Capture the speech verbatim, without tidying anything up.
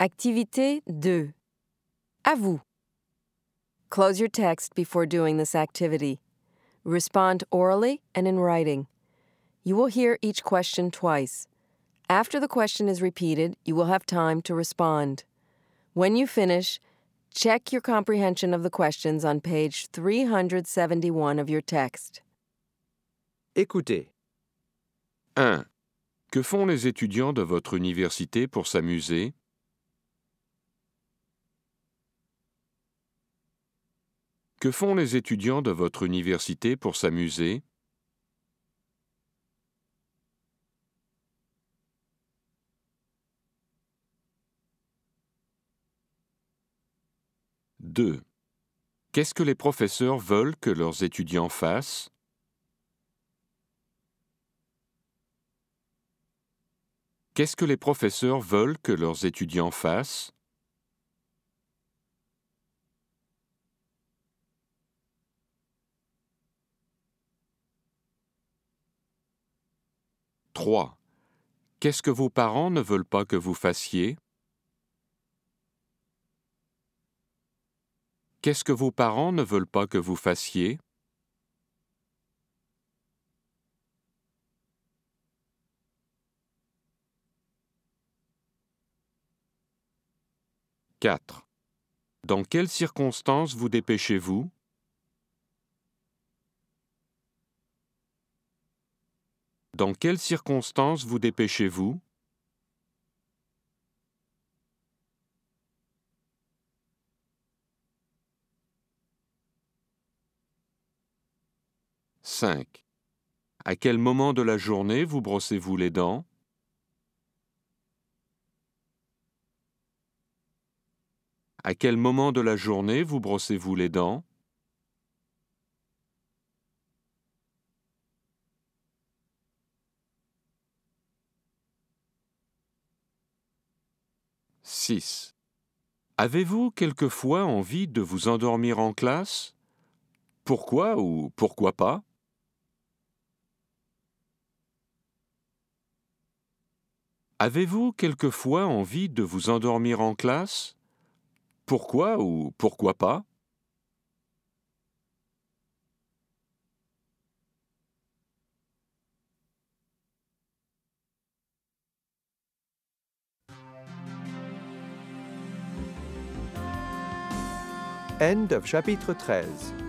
Activité deux. À vous. Close your text before doing this activity. Respond orally and in writing. You will hear each question twice. After the question is repeated, you will have time to respond. When you finish, check your comprehension of the questions on page three hundred seventy-one of your text. Écoutez. un. Que font les étudiants de votre université pour s'amuser? Que font les étudiants de votre université pour s'amuser? deux. Qu'est-ce que les professeurs veulent que leurs étudiants fassent? Qu'est-ce que les professeurs veulent que leurs étudiants fassent? trois. Qu'est-ce que vos parents ne veulent pas que vous fassiez? Qu'est-ce que vos parents ne veulent pas que vous fassiez? quatre. Dans quelles circonstances vous dépêchez-vous? Dans quelles circonstances vous dépêchez-vous? cinq. À quel moment de la journée vous brossez-vous les dents? À quel moment de la journée vous brossez-vous les dents? six. Avez-vous quelquefois envie de vous endormir en classe? Pourquoi ou pourquoi pas? Avez-vous quelquefois envie de vous endormir en classe? Pourquoi ou pourquoi pas? End of chapitre treize.